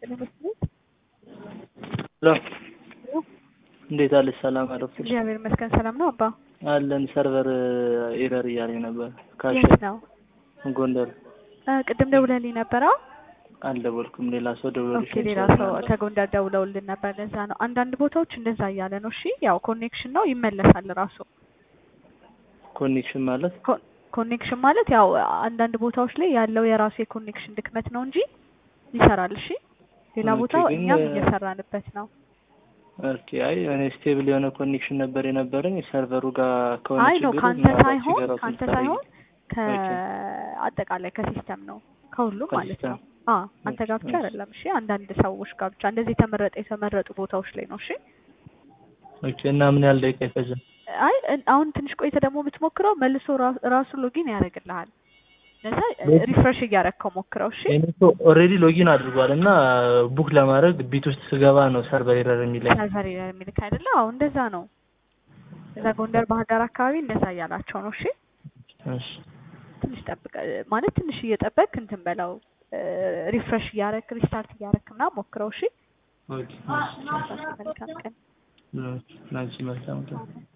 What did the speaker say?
ሄሎ እንዴት አለሽ? ሰላም አረፍሽ? እግዚአብሔር ይመስገን ሰላም ነው አባ። አለን ሰርቨር ኤረር እያለኝ ነበር። የት ነው? ጎንደር። ቅድም ደውለልኝ ነበር። አልደወልኩም። ሌላ ሰው ደውሎልሽ? ኦኬ፣ ሌላ ሰው ከጎንደር ደውለውልን ነበር። ለዛ ነው አንዳንድ ቦታዎች እንደዛ እያለ ነው። እሺ፣ ያው ኮኔክሽን ነው ይመለሳል ራሱ። ኮኔክሽን ማለት ኮኔክሽን ማለት ያው አንዳንድ ቦታዎች ላይ ያለው የራሱ የኮኔክሽን ድክመት ነው እንጂ ይሰራል። እሺ፣ ሌላ ቦታ እኛም እየሰራንበት ነው። ኦኬ። አይ እኔ ስቴብል የሆነ ኮኔክሽን ነበር የነበረኝ ሰርቨሩ ጋር ከሆነ አይ ነው ችግሩ ካንተ ሳይሆን ከአጠቃላይ ከሲስተም ነው ከሁሉም ማለት ነው። አንተ ጋር ብቻ አይደለም። እሺ፣ አንዳንድ ሰዎች ጋር ብቻ እንደዚህ የተመረጡ ቦታዎች ላይ ነው። እሺ። ኦኬ። እና ምን ያህል ደቂቃ ይፈጃል? አይ አሁን ትንሽ ቆይተ ደግሞ የምትሞክረው መልሶ ራሱ ሎጊን ያደርግልሃል። ለዛ ሪፍሬሽ እያደረግከው ሞክረው። እሺ። እኔ ኦልሬዲ ሎጊን አድርጓል እና ቡክ ለማድረግ ቢት ውስጥ ስገባ ነው ሰርቨር ኤረር የሚለኝ። ሰርቨር ኤረር የሚልክ አይደለ? አዎ እንደዛ ነው። እዛ ጎንደር ባህር ዳር አካባቢ እንደዛ እያላቸው ነው። እሺ። እሺ። ትንሽ ጠብቀ ማለት ትንሽ እየጠበቅክ እንትን በለው ሪፍሬሽ እያደረግክ ሪስታርት እያደረግክ ምናምን ሞክረው። እሺ። ኦኬ። መልካም ቀን። ናንቺ መልካም ቀን።